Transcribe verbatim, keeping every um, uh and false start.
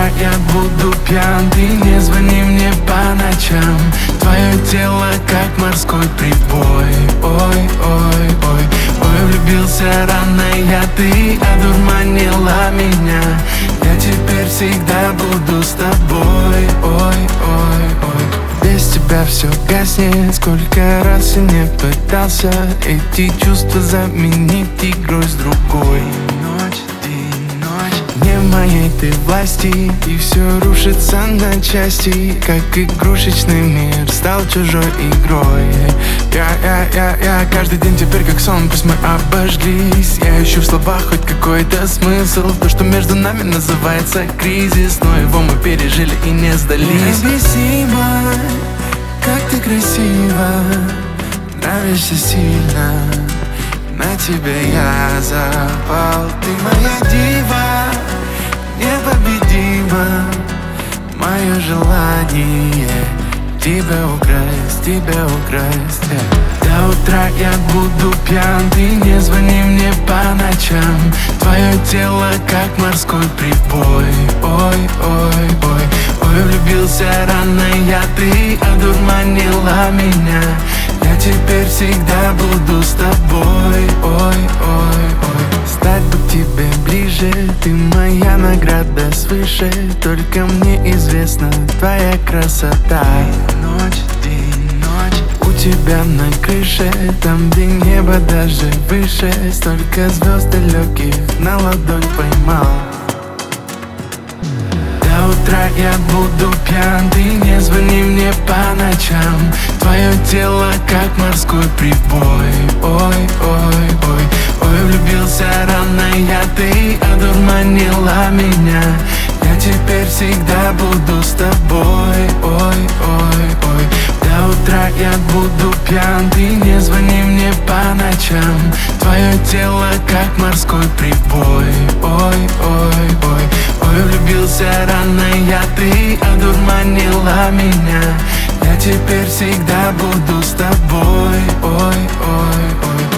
утра я буду пьян, ты не звони мне по ночам. Твое тело как морской прибой. Ой, ой, ой, ой, влюбился рано я, ты одурманила меня. Я теперь всегда буду с тобой. Ой, ой, ой, без тебя все гаснет. Сколько раз я не пытался эти чувства заменить игрой с другой. Ночь, день, ночь, не в моей ты власти, и все рушится на части, как игрушечный мир стал чужой игрой. Я, я, я, я каждый день теперь как сон, пусть мы обожглись. Я ищу в словах хоть какой-то смысл, то, что между нами называется кризис, но его мы пережили и не сдались. Необъяснимо, как ты красиво, нравишься сильно, на тебе я запал. Ты моя дива, непобедима, мое желание тебя украсть, тебя украсть. До утра я буду пьян, ты не звони мне по ночам. Твое тело как морской прибой. Ой, ой, ой, ой, влюбился рано я, ты одурманила меня. Я теперь всегда буду с тобой. Ой, ой, ой, стать бы к тебе ближе, ты моя награда свыше. Только мне известна твоя красота. Ночь, день, ночь, у тебя на крыше, там где небо даже выше. Столько звезд далеких на ладонь поймал. До утра я буду пьян, ты не звони мне по ночам. Твое тело как морской прибой. Ой, ой, ой, ой, влюбился рано я, ты одурманила меня. Я теперь всегда буду с тобой. Ой, ой, ой, до утра я буду пьян, ты не звони мне по ночам. Твое тело как морской прибой. Ой, ой, ой, ой, влюбился рано я, ты одурманила меня. Я теперь всегда буду с тобой. Ой, ой, ой.